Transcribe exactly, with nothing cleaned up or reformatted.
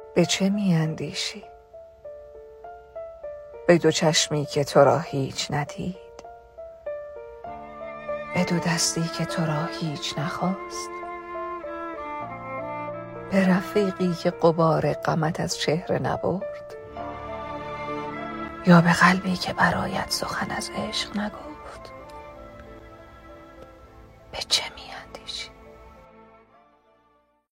به چه میاندیشی؟ به دو چشمی که تو را هیچ ندید، به دو دستی که تو را هیچ نخواست، به رفیقی که غبار غمت از چهره نبرد، یا به قلبی که برایت سخن از عشق نگفت؟ به چه میاندیشی؟